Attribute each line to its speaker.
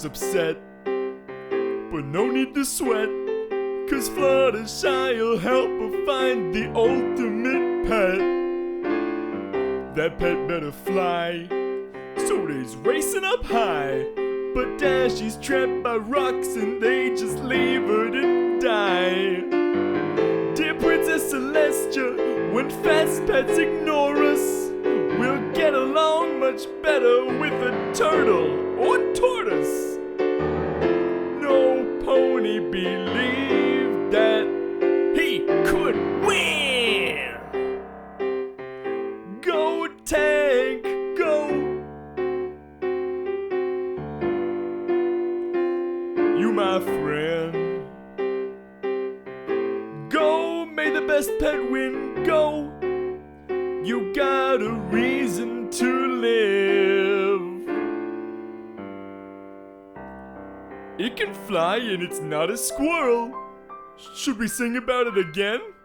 Speaker 1: was upset, but no need to sweat, 'cause Fluttershy'll help her find the ultimate pet. That pet better fly, so they's racing up high, but Dashie's trapped by rocks and they just leave her to die. Dear Princess Celestia, when fast pets ignore us, we'll get along much better with a turtle or tortoise. No pony believed that he could win. Go Tank, go! You my friend. Go, may the best pet win, go! You got a reason to live. It can fly and it's not a squirrel. Should we sing about it again?